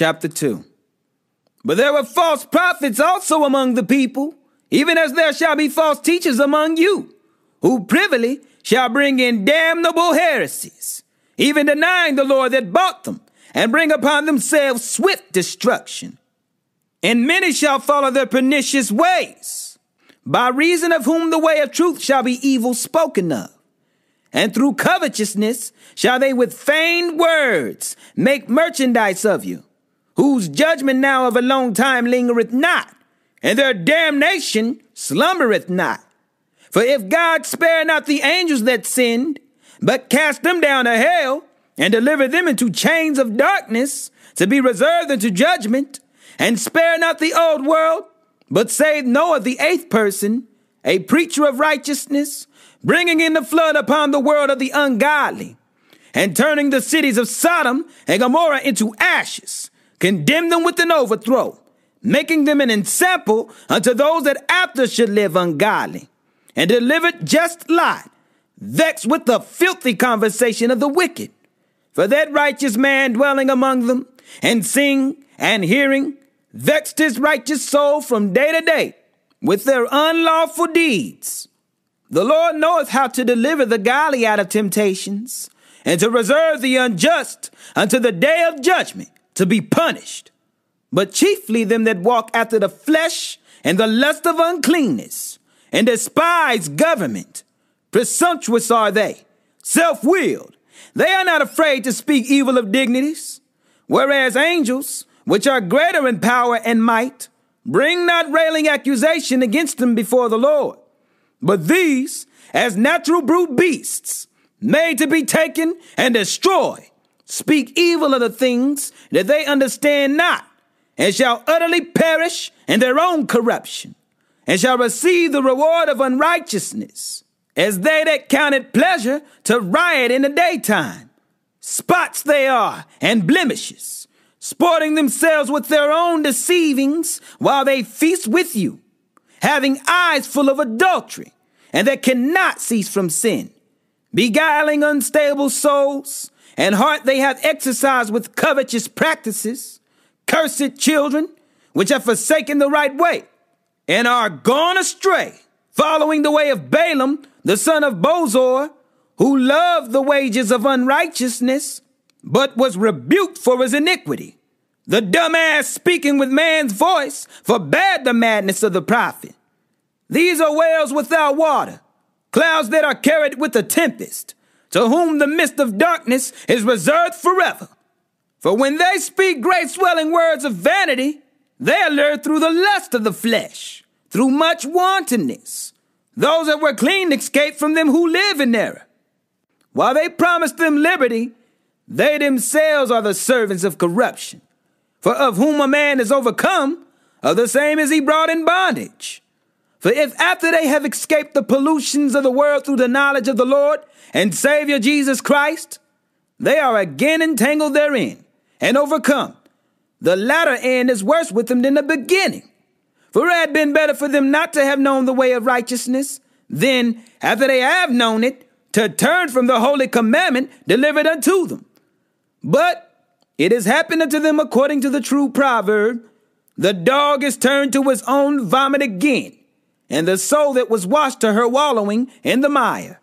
chapter 2. But there were false prophets also among the people, even as there shall be false teachers among you, who privily shall bring in damnable heresies, even denying the Lord that bought them, and bring upon themselves swift destruction. And many shall follow their pernicious ways, by reason of whom the way of truth shall be evil spoken of. And through covetousness shall they with feigned words make merchandise of you, whose judgment now of a long time lingereth not, and their damnation slumbereth not. For if God spare not the angels that sinned, but cast them down to hell, and deliver them into chains of darkness, to be reserved unto judgment, and spare not the old world, but saved Noah the eighth person, a preacher of righteousness, bringing in the flood upon the world of the ungodly, and turning the cities of Sodom and Gomorrah into ashes, condemned them with an overthrow, making them an ensample unto those that after should live ungodly, and delivered just Lot, vexed with the filthy conversation of the wicked. For that righteous man dwelling among them, and seeing and hearing, vexed his righteous soul from day to day with their unlawful deeds. The Lord knoweth how to deliver the godly out of temptations, and to reserve the unjust unto the day of judgment, to be punished. But chiefly them that walk after the flesh and the lust of uncleanness, and despise government. Presumptuous are they, self-willed. They are not afraid to speak evil of dignities, whereas angels, which are greater in power and might, bring not railing accusation against them before the Lord. But these, as natural brute beasts, made to be taken and destroyed, speak evil of the things that they understand not, and shall utterly perish in their own corruption, and shall receive the reward of unrighteousness, as they that count it pleasure to riot in the daytime. Spots they are, and blemishes, sporting themselves with their own deceivings, while they feast with you, having eyes full of adultery, and that cannot cease from sin, beguiling unstable souls, and heart they have exercised with covetous practices. Cursed children, which have forsaken the right way, and are gone astray, following the way of Balaam, the son of Bosor, who loved the wages of unrighteousness, but was rebuked for his iniquity. The dumbass speaking with man's voice forbade the madness of the prophet. These are wells without water, clouds that are carried with a tempest, to whom the mist of darkness is reserved forever. For when they speak great swelling words of vanity, they are lured through the lust of the flesh, through much wantonness. Those that were clean escape from them who live in error. While they promise them liberty, they themselves are the servants of corruption. For of whom a man is overcome, of the same is he brought in bondage. For if after they have escaped the pollutions of the world through the knowledge of the Lord and Savior Jesus Christ, they are again entangled therein and overcome, the latter end is worse with them than the beginning. For it had been better for them not to have known the way of righteousness, than, after they have known it, to turn from the holy commandment delivered unto them. But it has happened unto them according to the true proverb, the dog is turned to his own vomit again, and the soul that was washed to her wallowing in the mire.